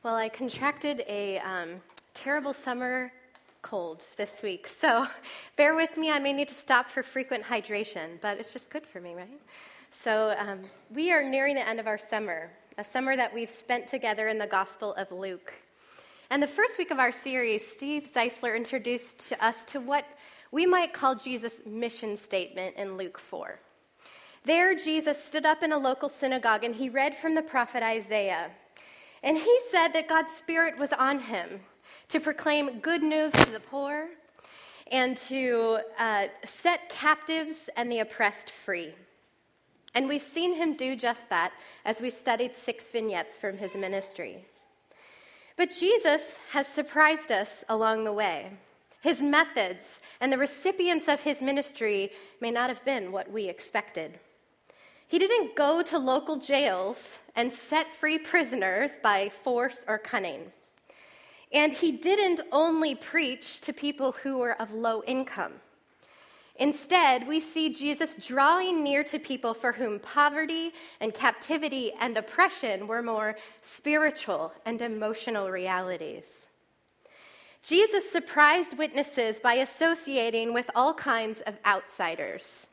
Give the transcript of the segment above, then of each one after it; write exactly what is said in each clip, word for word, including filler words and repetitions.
Well, I contracted a um, terrible summer cold this week, so bear with me. I may need to stop for frequent hydration, but it's just good for me, right? So um, we are nearing the end of our summer, a summer that we've spent together in the Gospel of Luke. And the first week of our series, Steve Zeisler introduced to us to what we might call Jesus' mission statement in Luke four. There, Jesus stood up in a local synagogue and he read from the prophet Isaiah. And he said that God's Spirit was on him to proclaim good news to the poor and to uh, set captives and the oppressed free. And we've seen him do just that as we studied six vignettes from his ministry. But Jesus has surprised us along the way. His methods and the recipients of his ministry may not have been what we expected. He didn't go to local jails and set free prisoners by force or cunning. And he didn't only preach to people who were of low income. Instead, we see Jesus drawing near to people for whom poverty and captivity and oppression were more spiritual and emotional realities. Jesus surprised witnesses by associating with all kinds of outsiders.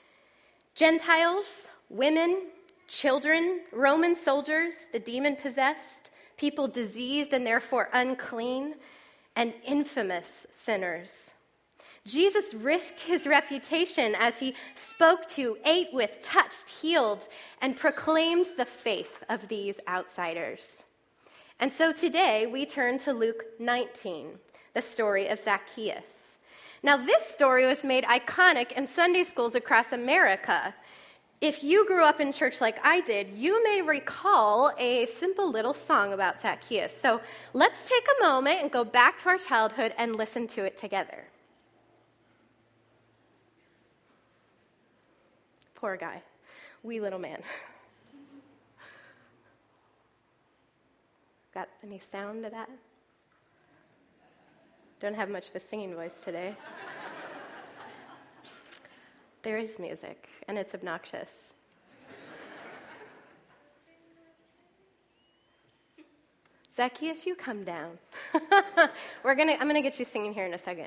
Gentiles, women, children, Roman soldiers, the demon-possessed, people diseased and therefore unclean, and infamous sinners. Jesus risked his reputation as he spoke to, ate with, touched, healed, and proclaimed the faith of these outsiders. And so today we turn to Luke nineteen, the story of Zacchaeus. Now this story was made iconic in Sunday schools across America. If you grew up in church like I did, you may recall a simple little song about Zacchaeus. So let's take a moment and go back to our childhood and listen to it together. Poor guy, wee little man. Got any sound to that? Don't have much of a singing voice today. There is music, and it's obnoxious. Zacchaeus, you come down. We're gonna. I'm gonna get you singing here in a second.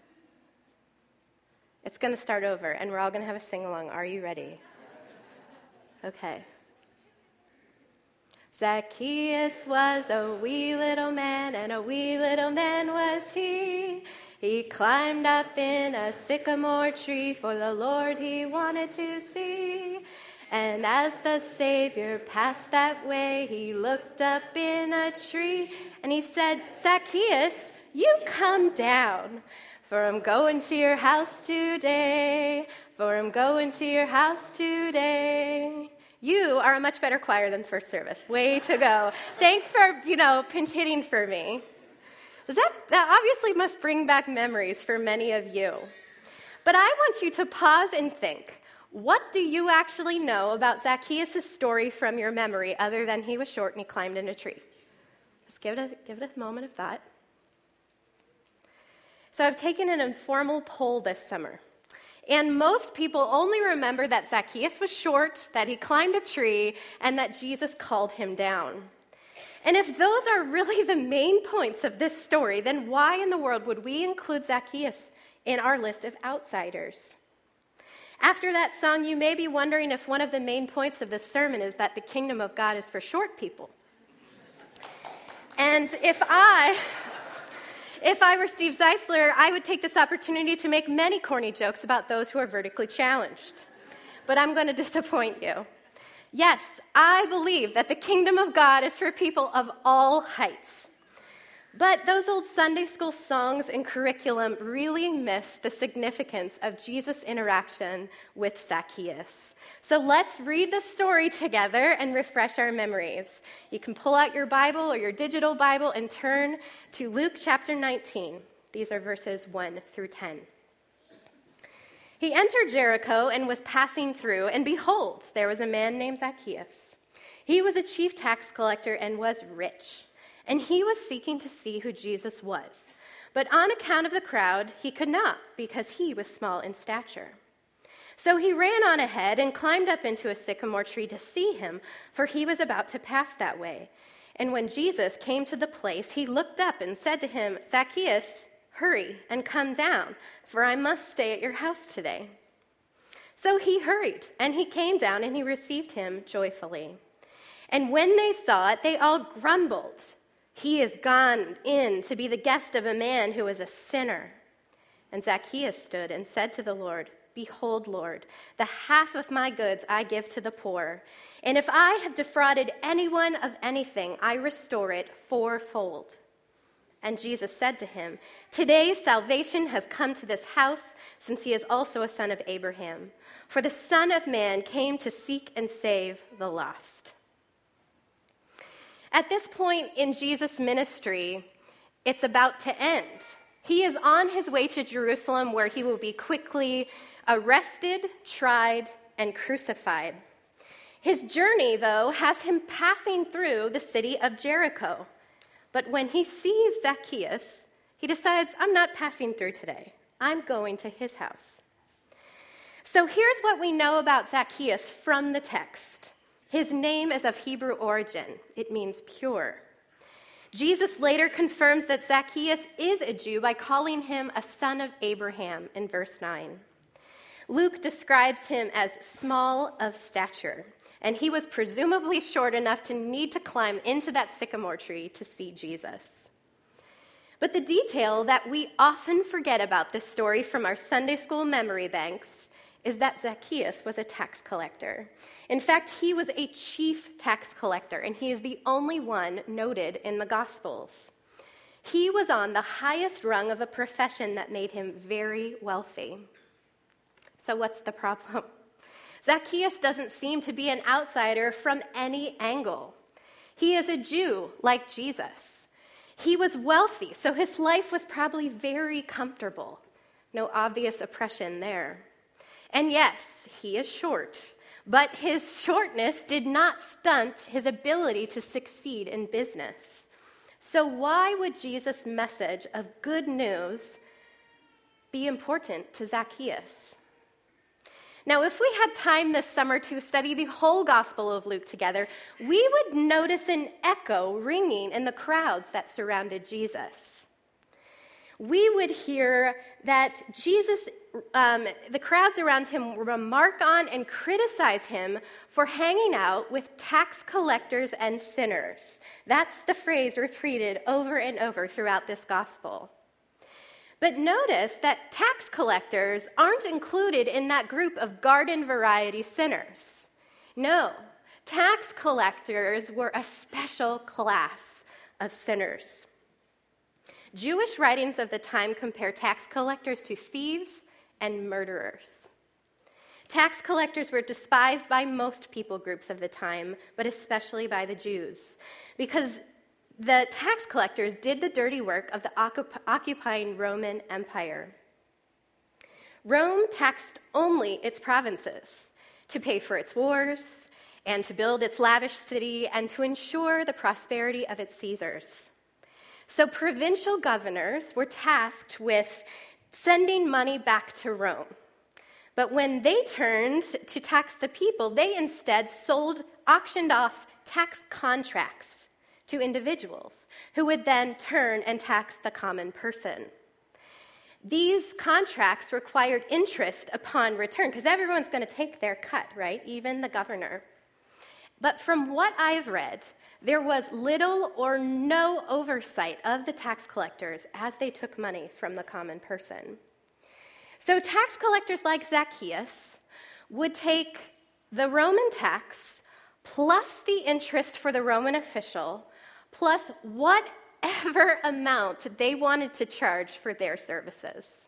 It's gonna start over, and we're all gonna have a sing-along. Are you ready? Okay. Zacchaeus was a wee little man, and a wee little man was he. He climbed up in a sycamore tree, for the Lord he wanted to see. And as the Savior passed that way, he looked up in a tree, and he said, Zacchaeus, you come down, for I'm going to your house today, for I'm going to your house today. You are a much better choir than first service. Way to go. Thanks for, you know, pinch hitting for me. That, that obviously must bring back memories for many of you. But I want you to pause and think, what do you actually know about Zacchaeus' story from your memory other than he was short and he climbed in a tree? Just give it a, give it a moment of thought. So I've taken an informal poll this summer. And most people only remember that Zacchaeus was short, that he climbed a tree, and that Jesus called him down. And if those are really the main points of this story, then why in the world would we include Zacchaeus in our list of outsiders? After that song, you may be wondering if one of the main points of this sermon is that the kingdom of God is for short people. And if I... If I were Steve Zeisler, I would take this opportunity to make many corny jokes about those who are vertically challenged. But I'm going to disappoint you. Yes, I believe that the kingdom of God is for people of all heights. But those old Sunday school songs and curriculum really miss the significance of Jesus' interaction with Zacchaeus. So let's read the story together and refresh our memories. You can pull out your Bible or your digital Bible and turn to Luke chapter nineteen. These are verses one through ten. He entered Jericho and was passing through, and behold, there was a man named Zacchaeus. He was a chief tax collector and was rich, and he was seeking to see who Jesus was. But on account of the crowd, he could not, because he was small in stature. So he ran on ahead and climbed up into a sycamore tree to see him, for he was about to pass that way. And when Jesus came to the place, he looked up and said to him, "Zacchaeus, hurry and come down, for I must stay at your house today." So he hurried, and he came down, and he received him joyfully. And when they saw it, they all grumbled, "He is gone in to be the guest of a man who is a sinner." And Zacchaeus stood and said to the Lord, "Behold, Lord, the half of my goods I give to the poor, and if I have defrauded anyone of anything, I restore it fourfold." And Jesus said to him, "Today salvation has come to this house, since he is also a son of Abraham. For the Son of Man came to seek and save the lost." At this point in Jesus' ministry, it's about to end. He is on his way to Jerusalem, where he will be quickly arrested, tried, and crucified. His journey, though, has him passing through the city of Jericho. But when he sees Zacchaeus, he decides, "I'm not passing through today. I'm going to his house." So here's what we know about Zacchaeus from the text. His name is of Hebrew origin. It means pure. Jesus later confirms that Zacchaeus is a Jew by calling him a son of Abraham in verse nine. Luke describes him as small of stature, and he was presumably short enough to need to climb into that sycamore tree to see Jesus. But the detail that we often forget about this story from our Sunday school memory banks is that Zacchaeus was a tax collector. In fact, he was a chief tax collector, and he is the only one noted in the Gospels. He was on the highest rung of a profession that made him very wealthy. So what's the problem? Zacchaeus doesn't seem to be an outsider from any angle. He is a Jew like Jesus. He was wealthy, so his life was probably very comfortable. No obvious oppression there. And yes, he is short, but his shortness did not stunt his ability to succeed in business. So why would Jesus' message of good news be important to Zacchaeus? Now, if we had time this summer to study the whole Gospel of Luke together, we would notice an echo ringing in the crowds that surrounded Jesus. We would hear that Jesus, um, the crowds around him remark on and criticize him for hanging out with tax collectors and sinners. That's the phrase repeated over and over throughout this gospel. But notice that tax collectors aren't included in that group of garden variety sinners. No, tax collectors were a special class of sinners. Jewish writings of the time compare tax collectors to thieves and murderers. Tax collectors were despised by most people groups of the time, but especially by the Jews, because the tax collectors did the dirty work of the occupying Roman Empire. Rome taxed only its provinces to pay for its wars and to build its lavish city and to ensure the prosperity of its Caesars. So provincial governors were tasked with sending money back to Rome. But when they turned to tax the people, they instead sold, auctioned off tax contracts to individuals who would then turn and tax the common person. These contracts required interest upon return because everyone's going to take their cut, right? Even the governor. But from what I've read, there was little or no oversight of the tax collectors as they took money from the common person. So tax collectors like Zacchaeus would take the Roman tax plus the interest for the Roman official plus whatever amount they wanted to charge for their services.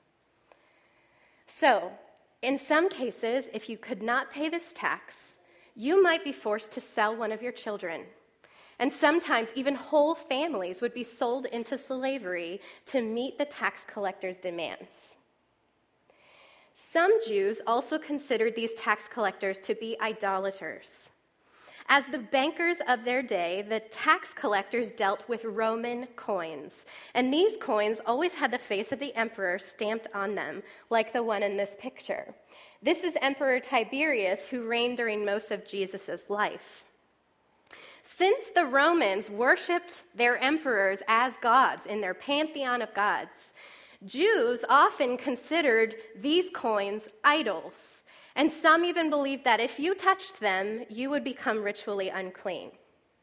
So, in some cases, if you could not pay this tax, you might be forced to sell one of your children. And sometimes even whole families would be sold into slavery to meet the tax collector's demands. Some Jews also considered these tax collectors to be idolaters. As the bankers of their day, the tax collectors dealt with Roman coins, and these coins always had the face of the emperor stamped on them, like the one in this picture. This is Emperor Tiberius, who reigned during most of Jesus' life. Since the Romans worshipped their emperors as gods in their pantheon of gods, Jews often considered these coins idols, and some even believed that if you touched them, you would become ritually unclean.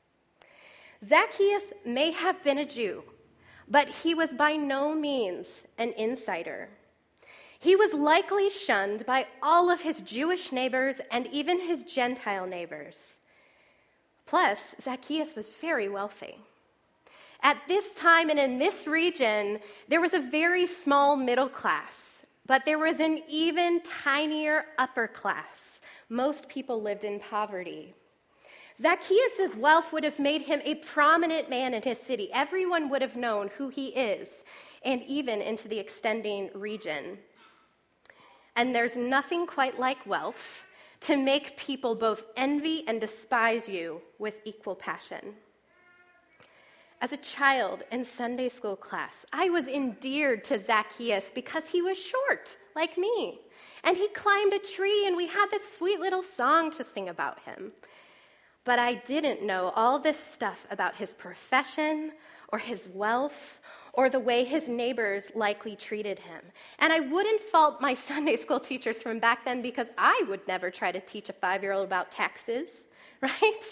Zacchaeus may have been a Jew, but he was by no means an insider. He was likely shunned by all of his Jewish neighbors and even his Gentile neighbors. Plus, Zacchaeus was very wealthy. At this time and in this region, there was a very small middle class, but there was an even tinier upper class. Most people lived in poverty. Zacchaeus' wealth would have made him a prominent man in his city. Everyone would have known who he is, and even into the extending region. And there's nothing quite like wealth to make people both envy and despise you with equal passion. As a child in Sunday school class, I was endeared to Zacchaeus because he was short, like me. And he climbed a tree, and we had this sweet little song to sing about him. But I didn't know all this stuff about his profession or his wealth or the way his neighbors likely treated him. And I wouldn't fault my Sunday school teachers from back then because I would never try to teach a five-year-old about taxes, right?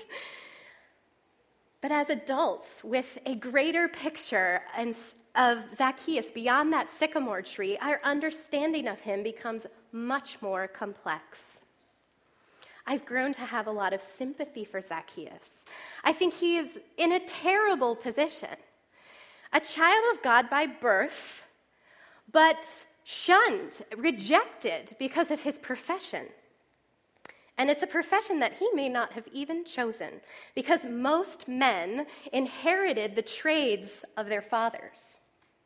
But as adults, with a greater picture of Zacchaeus beyond that sycamore tree, our understanding of him becomes much more complex. I've grown to have a lot of sympathy for Zacchaeus. I think he is in a terrible position. A child of God by birth, but shunned, rejected because of his profession. And it's a profession that he may not have even chosen, because most men inherited the trades of their fathers.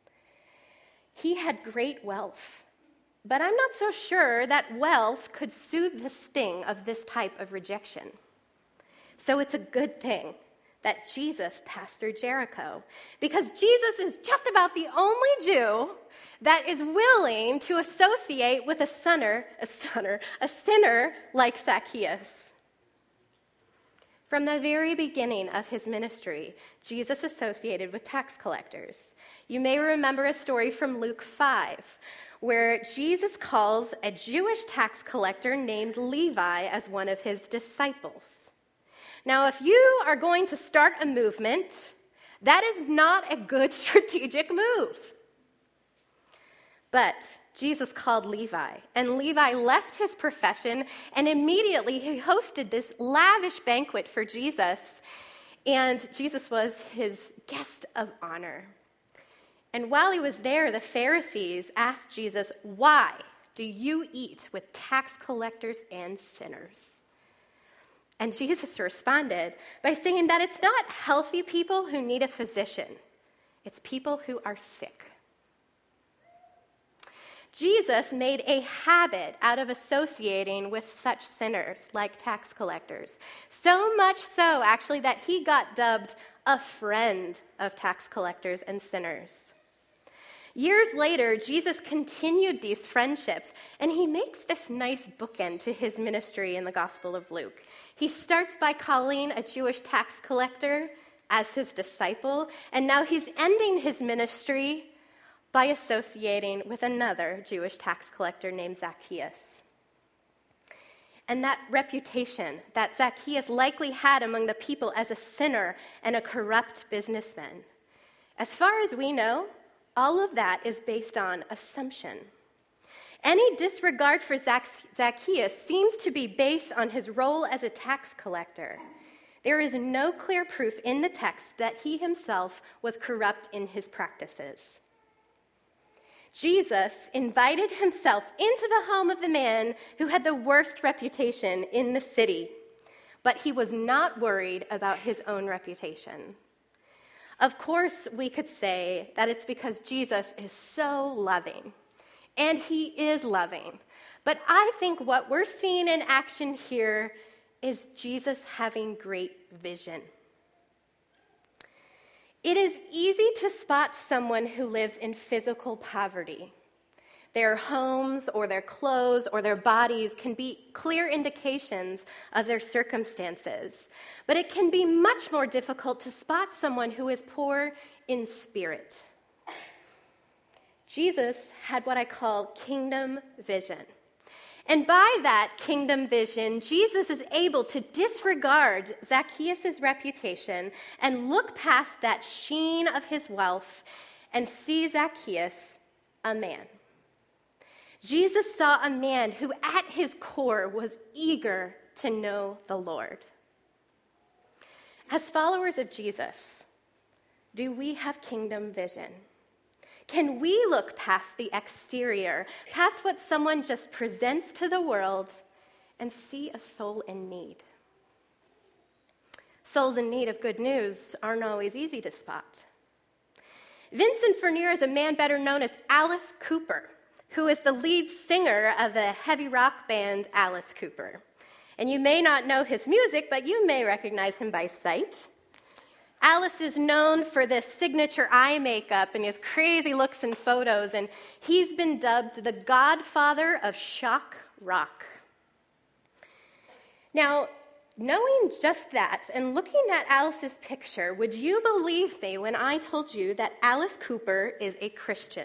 He had great wealth, but I'm not so sure that wealth could soothe the sting of this type of rejection. So it's a good thing that Jesus passed through Jericho, because Jesus is just about the only Jew that is willing to associate with a sinner, a sinner, a sinner like Zacchaeus. From the very beginning of his ministry, Jesus associated with tax collectors. You may remember a story from Luke five, where Jesus calls a Jewish tax collector named Levi as one of his disciples. Now, if you are going to start a movement, that is not a good strategic move. But Jesus called Levi, and Levi left his profession, and immediately he hosted this lavish banquet for Jesus, and Jesus was his guest of honor. And while he was there, the Pharisees asked Jesus, "Why do you eat with tax collectors and sinners?" And Jesus responded by saying that it's not healthy people who need a physician. It's people who are sick. Jesus made a habit out of associating with such sinners like tax collectors. So much so, actually, that he got dubbed a friend of tax collectors and sinners. Years later, Jesus continued these friendships, and he makes this nice bookend to his ministry in the Gospel of Luke. He starts by calling a Jewish tax collector as his disciple, and now he's ending his ministry by associating with another Jewish tax collector named Zacchaeus. And that reputation that Zacchaeus likely had among the people as a sinner and a corrupt businessman, as far as we know, all of that is based on assumption. Any disregard for Zacchaeus seems to be based on his role as a tax collector. There is no clear proof in the text that he himself was corrupt in his practices. Jesus invited himself into the home of the man who had the worst reputation in the city, but he was not worried about his own reputation. Of course, we could say that it's because Jesus is so loving, and he is loving. But I think what we're seeing in action here is Jesus having great vision. It is easy to spot someone who lives in physical poverty. Their homes or their clothes or their bodies can be clear indications of their circumstances, but it can be much more difficult to spot someone who is poor in spirit. Jesus had what I call kingdom vision. And by that kingdom vision, Jesus is able to disregard Zacchaeus' reputation and look past that sheen of his wealth and see Zacchaeus, a man. Jesus saw a man who at his core was eager to know the Lord. As followers of Jesus, do we have kingdom vision? Can we look past the exterior, past what someone just presents to the world, and see a soul in need? Souls in need of good news aren't always easy to spot. Vincent Furnier is a man better known as Alice Cooper, who is the lead singer of the heavy rock band Alice Cooper. And you may not know his music, but you may recognize him by sight. Alice is known for this signature eye makeup and his crazy looks in photos, and he's been dubbed the godfather of shock rock. Now, knowing just that and looking at Alice's picture, would you believe me when I told you that Alice Cooper is a Christian?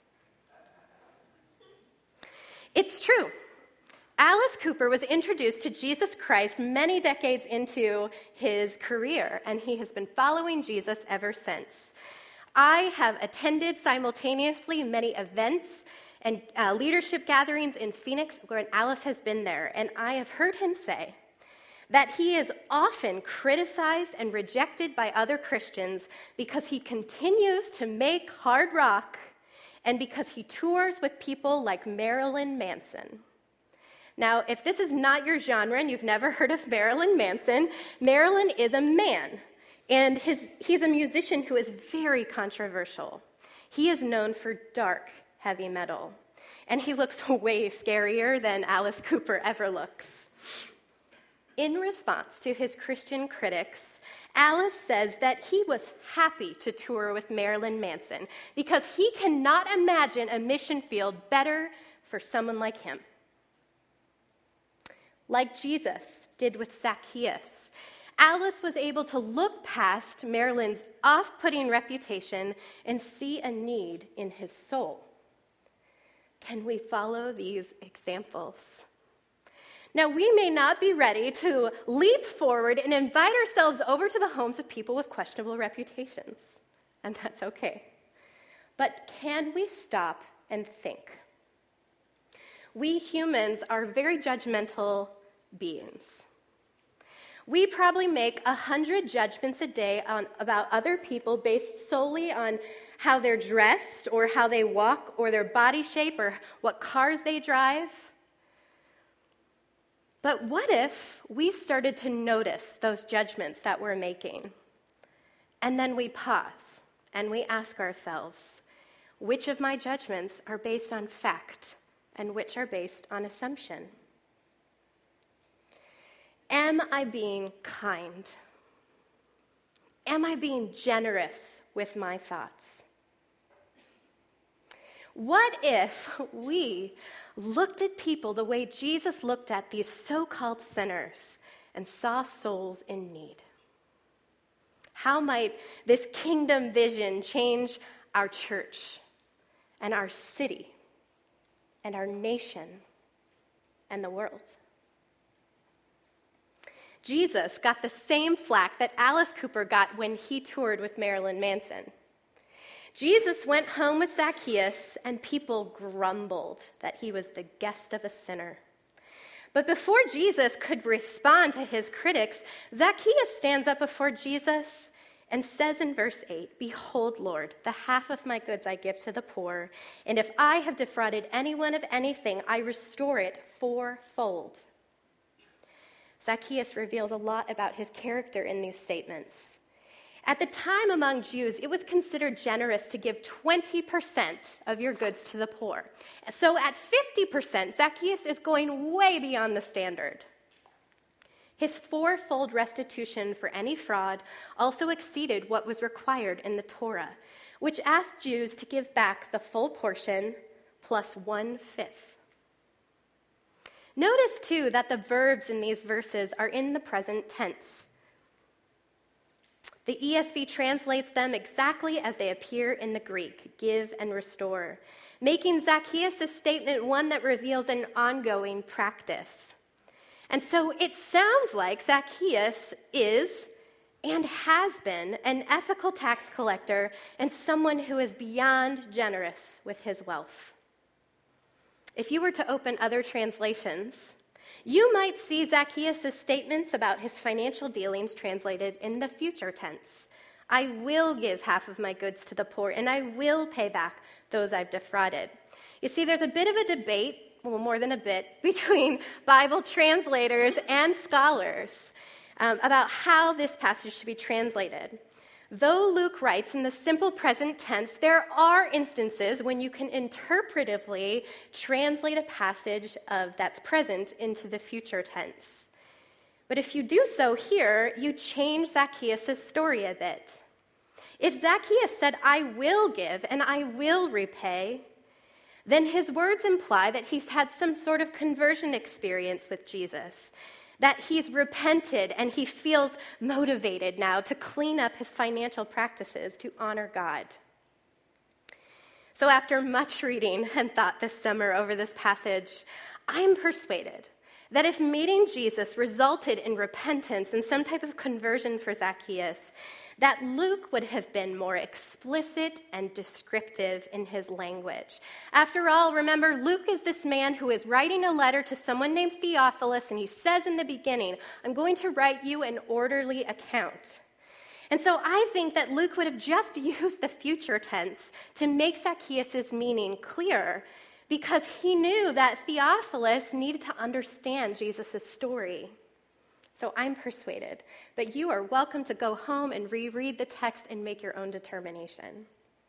It's true. Alice Cooper was introduced to Jesus Christ many decades into his career, and he has been following Jesus ever since. I have attended simultaneously many events and uh, leadership gatherings in Phoenix where Alice has been there, and I have heard him say that he is often criticized and rejected by other Christians because he continues to make hard rock and because he tours with people like Marilyn Manson. Now, if this is not your genre and you've never heard of Marilyn Manson, Marilyn is a man, and his, he's a musician who is very controversial. He is known for dark heavy metal, and he looks way scarier than Alice Cooper ever looks. In response to his Christian critics, Alice says that he was happy to tour with Marilyn Manson because he cannot imagine a mission field better for someone like him. Like Jesus did with Zacchaeus, Alice was able to look past Marilyn's off-putting reputation and see a need in his soul. Can we follow these examples? Now, we may not be ready to leap forward and invite ourselves over to the homes of people with questionable reputations, and that's okay. But can we stop and think? We humans are very judgmental beings. We probably make a hundred judgments a day on, about other people based solely on how they're dressed or how they walk or their body shape or what cars they drive. But what if we started to notice those judgments that we're making? And then we pause and we ask ourselves, which of my judgments are based on fact and which are based on assumption? Am I being kind? Am I being generous with my thoughts? What if we looked at people the way Jesus looked at these so-called sinners and saw souls in need? How might this kingdom vision change our church and our city and our nation and the world? Jesus got the same flack that Alice Cooper got when he toured with Marilyn Manson. Jesus went home with Zacchaeus, and people grumbled that he was the guest of a sinner. But before Jesus could respond to his critics, Zacchaeus stands up before Jesus and says in verse eight, "Behold, Lord, the half of my goods I give to the poor, and if I have defrauded anyone of anything, I restore it fourfold." Zacchaeus reveals a lot about his character in these statements. At the time among Jews, it was considered generous to give twenty percent of your goods to the poor. So at fifty percent, Zacchaeus is going way beyond the standard. His fourfold restitution for any fraud also exceeded what was required in the Torah, which asked Jews to give back the full portion plus one-fifth. Notice, too, that the verbs in these verses are in the present tense. The E S V translates them exactly as they appear in the Greek, give and restore, making Zacchaeus' statement one that reveals an ongoing practice. And so it sounds like Zacchaeus is and has been an ethical tax collector and someone who is beyond generous with his wealth. If you were to open other translations, you might see Zacchaeus' statements about his financial dealings translated in the future tense. I will give half of my goods to the poor, and I will pay back those I've defrauded. You see, there's a bit of a debate, well, more than a bit, between Bible translators and scholars um, about how this passage should be translated. Though Luke writes in the simple present tense, there are instances when you can interpretively translate a passage of that's present into the future tense. But if you do so here, you change Zacchaeus' story a bit. If Zacchaeus said, I will give and I will repay, then his words imply that he's had some sort of conversion experience with Jesus, that he's repented and he feels motivated now to clean up his financial practices to honor God. So after much reading and thought this summer over this passage, I'm persuaded that if meeting Jesus resulted in repentance and some type of conversion for Zacchaeus, that Luke would have been more explicit and descriptive in his language. After all, remember, Luke is this man who is writing a letter to someone named Theophilus, and he says in the beginning, I'm going to write you an orderly account. And so I think that Luke would have just used the future tense to make Zacchaeus' meaning clear, because he knew that Theophilus needed to understand Jesus' story. So I'm persuaded, but you are welcome to go home and reread the text and make your own determination.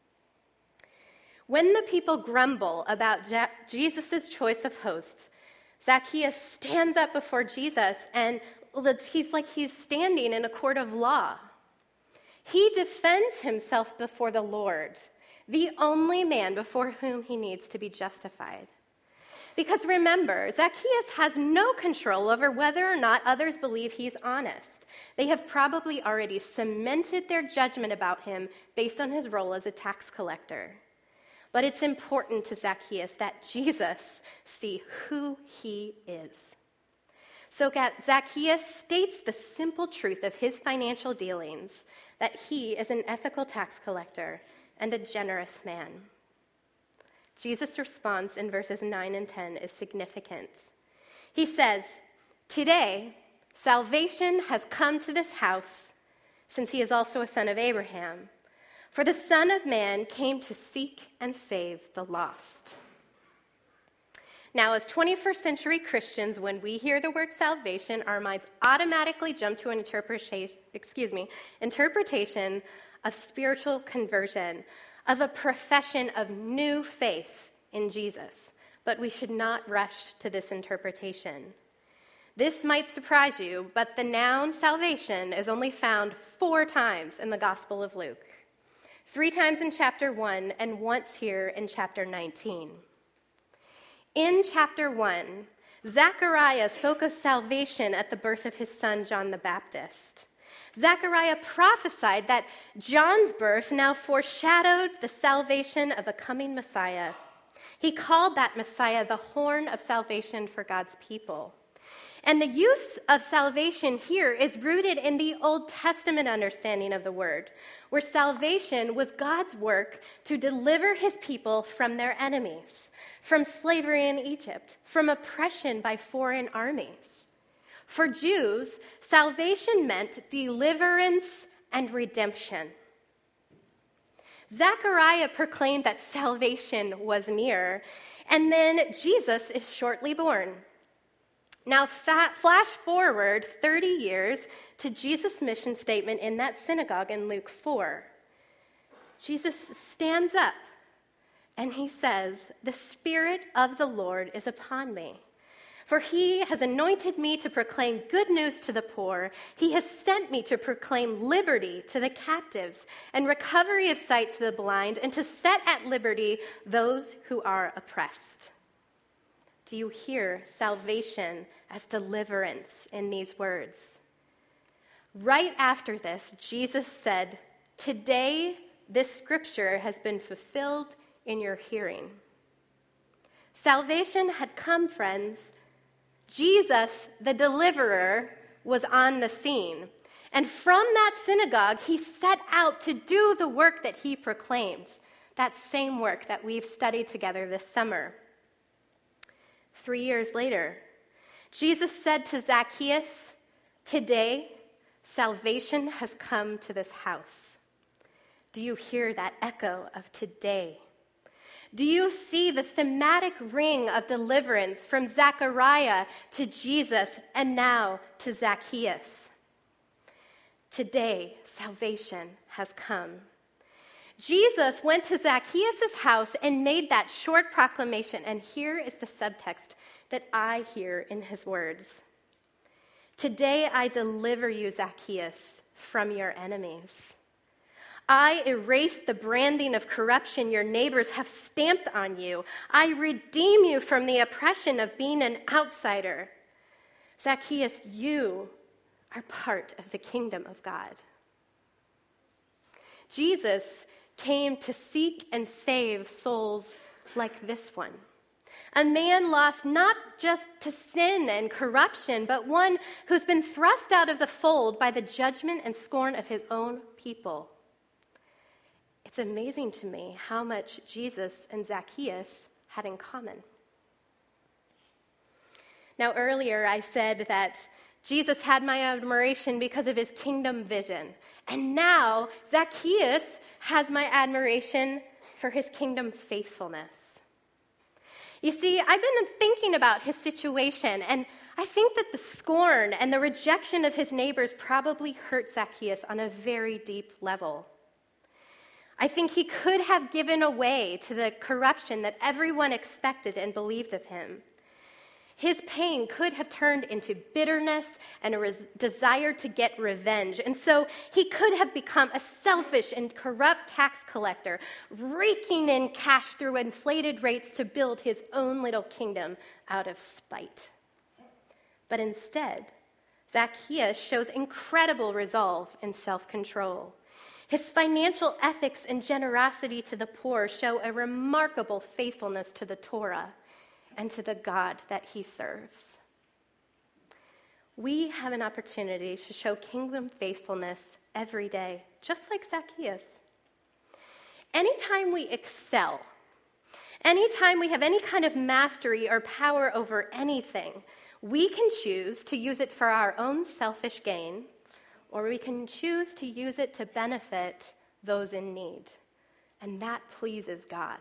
When the people grumble about Je- Jesus' choice of hosts, Zacchaeus stands up before Jesus, and he's like he's standing in a court of law. He defends himself before the Lord, the only man before whom he needs to be justified. Because remember, Zacchaeus has no control over whether or not others believe he's honest. They have probably already cemented their judgment about him based on his role as a tax collector. But it's important to Zacchaeus that Jesus see who he is. So Zacchaeus states the simple truth of his financial dealings, that he is an ethical tax collector and a generous man. Jesus' response in verses nine and ten is significant. He says, today, salvation has come to this house, since he is also a son of Abraham. For the Son of Man came to seek and save the lost. Now, as twenty-first century Christians, when we hear the word salvation, our minds automatically jump to an interpretation, excuse me, interpretation of spiritual conversion, of a profession of new faith in Jesus. But we should not rush to this interpretation. This might surprise you, but the noun salvation is only found four times in the Gospel of Luke. Three times in chapter one and once here in chapter nineteen. In chapter one, Zechariah spoke of salvation at the birth of his son, John the Baptist. Zechariah prophesied that John's birth now foreshadowed the salvation of a coming Messiah. He called that Messiah the horn of salvation for God's people. And the use of salvation here is rooted in the Old Testament understanding of the word, where salvation was God's work to deliver his people from their enemies, from slavery in Egypt, from oppression by foreign armies. For Jews, salvation meant deliverance and redemption. Zechariah proclaimed that salvation was near, and then Jesus is shortly born. Now, fat, flash forward thirty years to Jesus' mission statement in that synagogue in Luke four. Jesus stands up and he says, "The Spirit of the Lord is upon me, For he has anointed me to proclaim good news to the poor. He has sent me to proclaim liberty to the captives and recovery of sight to the blind, and to set at liberty those who are oppressed. Do you hear salvation as deliverance in these words? Right after this, Jesus said, "Today this scripture has been fulfilled in your hearing." Salvation had come, friends. Jesus, the deliverer, was on the scene. And from that synagogue, he set out to do the work that he proclaimed, that same work that we've studied together this summer. Three years later, Jesus said to Zacchaeus, "Today, salvation has come to this house." Do you hear that echo of today? Do you see the thematic ring of deliverance from Zechariah to Jesus and now to Zacchaeus? Today, salvation has come. Jesus went to Zacchaeus' house and made that short proclamation, and here is the subtext that I hear in his words. "Today I deliver you, Zacchaeus, from your enemies. I erase the branding of corruption your neighbors have stamped on you. I redeem you from the oppression of being an outsider. Zacchaeus, you are part of the kingdom of God." Jesus came to seek and save souls like this one. A man lost not just to sin and corruption, but one who's been thrust out of the fold by the judgment and scorn of his own people. It's amazing to me how much Jesus and Zacchaeus had in common. Now, earlier I said that Jesus had my admiration because of his kingdom vision. And now Zacchaeus has my admiration for his kingdom faithfulness. You see, I've been thinking about his situation, and I think that the scorn and the rejection of his neighbors probably hurt Zacchaeus on a very deep level. I think he could have given away to the corruption that everyone expected and believed of him. His pain could have turned into bitterness and a res- desire to get revenge. And so he could have become a selfish and corrupt tax collector, raking in cash through inflated rates to build his own little kingdom out of spite. But instead, Zacchaeus shows incredible resolve and self-control. His financial ethics and generosity to the poor show a remarkable faithfulness to the Torah and to the God that he serves. We have an opportunity to show kingdom faithfulness every day, just like Zacchaeus. Anytime we excel, anytime we have any kind of mastery or power over anything, we can choose to use it for our own selfish gain, or we can choose to use it to benefit those in need. And that pleases God.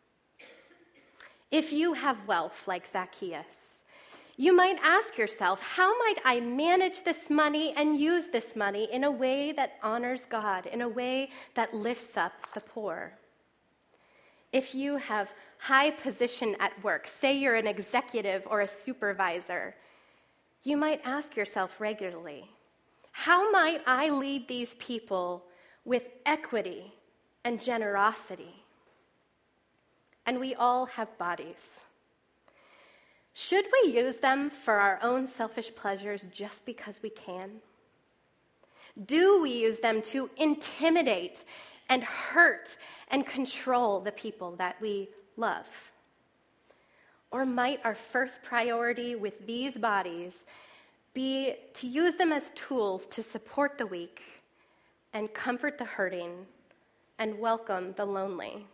If you have wealth like Zacchaeus, you might ask yourself, how might I manage this money and use this money in a way that honors God, in a way that lifts up the poor? If you have high position at work, say you're an executive or a supervisor, you might ask yourself regularly, how might I lead these people with equity and generosity? And we all have bodies. Should we use them for our own selfish pleasures just because we can? Do we use them to intimidate and hurt and control the people that we love? Or might our first priority with these bodies be to use them as tools to support the weak and comfort the hurting and welcome the lonely?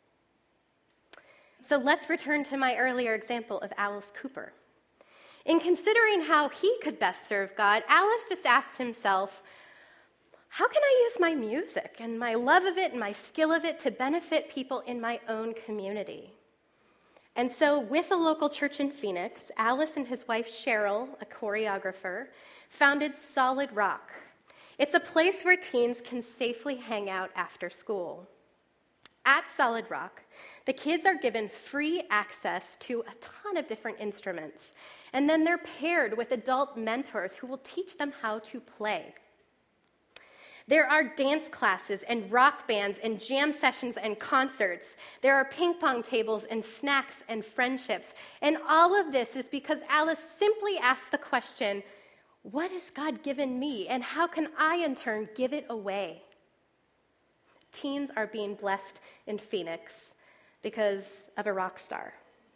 So let's return to my earlier example of Alice Cooper. In considering how he could best serve God, Alice just asked himself, how can I use my music and my love of it and my skill of it to benefit people in my own community? And so with a local church in Phoenix, Alice and his wife Cheryl, a choreographer, founded Solid Rock. It's a place where teens can safely hang out after school. At Solid Rock, The kids are given free access to a ton of different instruments, and then they're paired with adult mentors who will teach them how to play. There are dance classes and rock bands and jam sessions and concerts. There are ping pong tables and snacks and friendships. And all of this is because Alice simply asked the question, what has God given me, and how can I in turn give it away? Teens are being blessed in Phoenix because of a rock star.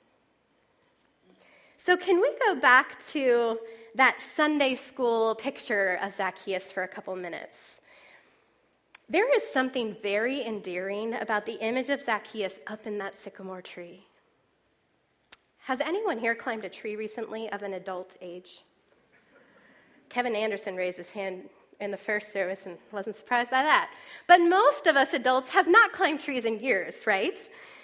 So can we go back to that Sunday school picture of Zacchaeus for a couple minutes? There is something very endearing about the image of Zacchaeus up in that sycamore tree. Has anyone here climbed a tree recently of an adult age? Kevin Anderson raised his hand in the first service and wasn't surprised by that. But most of us adults have not climbed trees in years, right?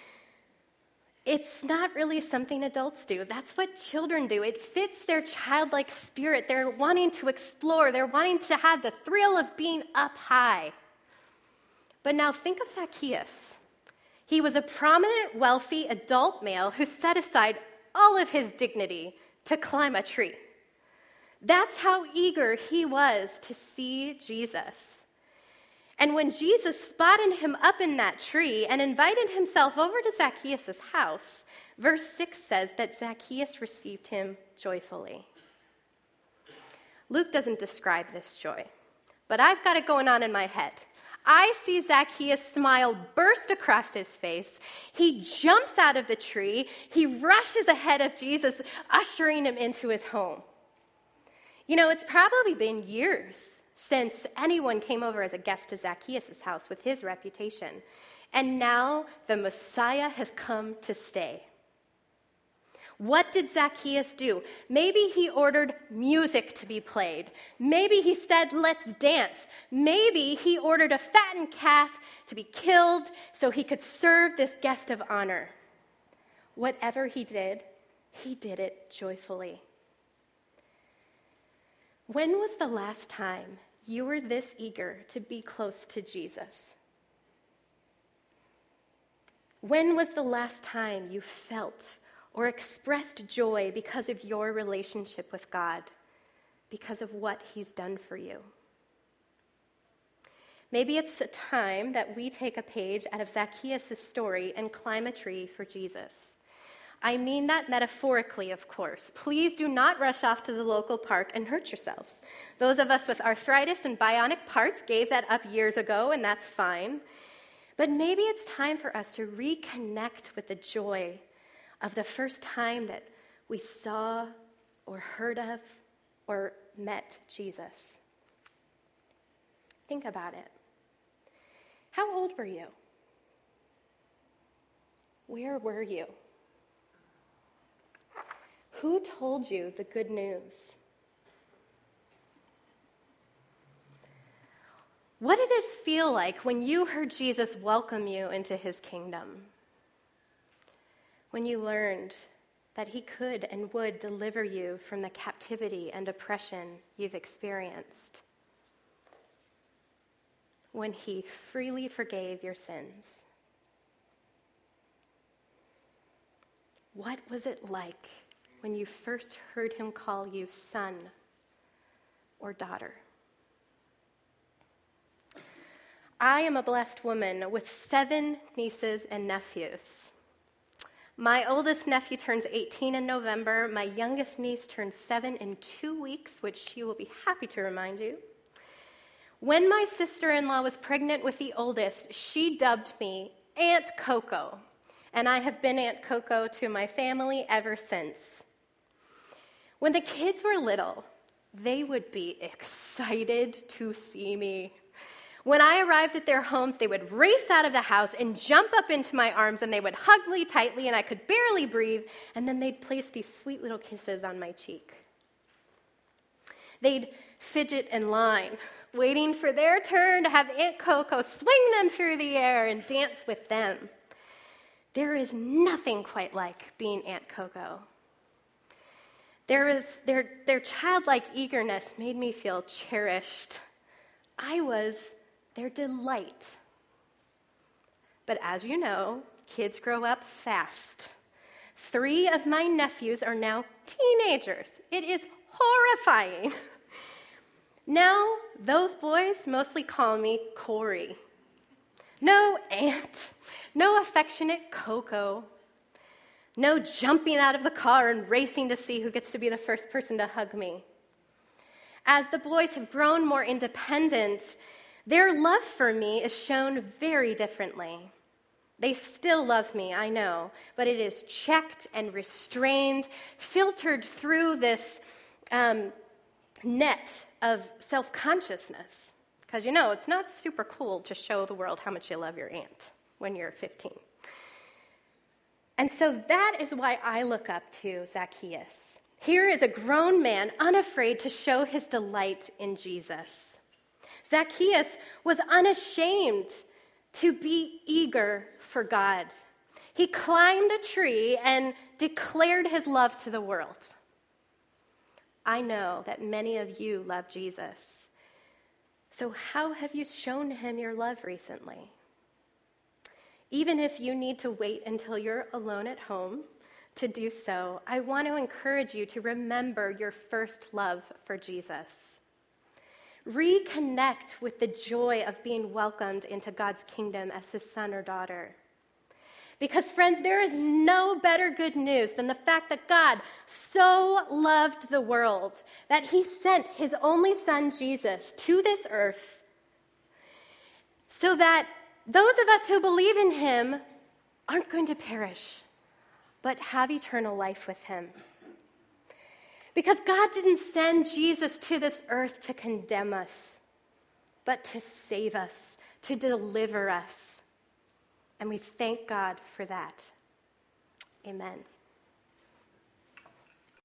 It's not really something adults do. That's what children do. It fits their childlike spirit. They're wanting to explore. They're wanting to have the thrill of being up high. But now think of Zacchaeus. He was a prominent, wealthy adult male who set aside all of his dignity to climb a tree. That's how eager he was to see Jesus. And when Jesus spotted him up in that tree and invited himself over to Zacchaeus' house, verse six says that Zacchaeus received him joyfully. Luke doesn't describe this joy, but I've got it going on in my head. I see Zacchaeus' smile burst across his face. He jumps out of the tree. He rushes ahead of Jesus, ushering him into his home. You know, it's probably been years since anyone came over as a guest to Zacchaeus' house with his reputation. And now the Messiah has come to stay. What did Zacchaeus do? Maybe he ordered music to be played. Maybe he said, let's dance. Maybe he ordered a fattened calf to be killed so he could serve this guest of honor. Whatever he did, he did it joyfully. When was the last time you were this eager to be close to Jesus? When was the last time you felt or expressed joy because of your relationship with God, because of what he's done for you? Maybe it's a time that we take a page out of Zacchaeus' story and climb a tree for Jesus. I mean that metaphorically, of course. Please do not rush off to the local park and hurt yourselves. Those of us with arthritis and bionic parts gave that up years ago, and that's fine. But maybe it's time for us to reconnect with the joy of the first time that we saw or heard of or met Jesus. Think about it. How old were you? Where were you? Who told you the good news? What did it feel like when you heard Jesus welcome you into his kingdom? When you learned that he could and would deliver you from the captivity and oppression you've experienced? When he freely forgave your sins? What was it like when you first heard him call you son or daughter? I am a blessed woman with seven nieces and nephews. My oldest nephew turns eighteen in November. My youngest niece turns seven in two weeks, which she will be happy to remind you. When my sister-in-law was pregnant with the oldest, she dubbed me Aunt Coco, and I have been Aunt Coco to my family ever since. When the kids were little, they would be excited to see me. When I arrived at their homes, they would race out of the house and jump up into my arms, and they would hug me tightly, and I could barely breathe, and then they'd place these sweet little kisses on my cheek. They'd fidget in line, waiting for their turn to have Aunt Coco swing them through the air and dance with them. There is nothing quite like being Aunt Coco. There is, their, their childlike eagerness made me feel cherished. I was their delight. But as you know, Kids grow up fast. Three of my nephews are now teenagers. It is horrifying. Now, those boys mostly call me Corey. No aunt, no affectionate Coco, no jumping out of the car and racing to see who gets to be the first person to hug me. As the boys have grown more independent, their love for me is shown very differently. They still love me, I know, but it is checked and restrained, filtered through this um, net of self-consciousness. Because, you know, it's not super cool to show the world how much you love your aunt when you're fifteen. And so that is why I look up to Zacchaeus. Here is a grown man unafraid to show his delight in Jesus. Zacchaeus was unashamed to be eager for God. He climbed a tree and declared his love to the world. I know that many of you love Jesus. So how have you shown him your love recently? Even if you need to wait until you're alone at home to do so, I want to encourage you to remember your first love for Jesus. Reconnect with the joy of being welcomed into God's kingdom as his son or daughter. Because, friends, there is no better good news than the fact that God so loved the world that he sent his only son, Jesus, to this earth so that those of us who believe in him aren't going to perish, but have eternal life with him. Because God didn't send Jesus to this earth to condemn us, but to save us, to deliver us. And we thank God for that. Amen.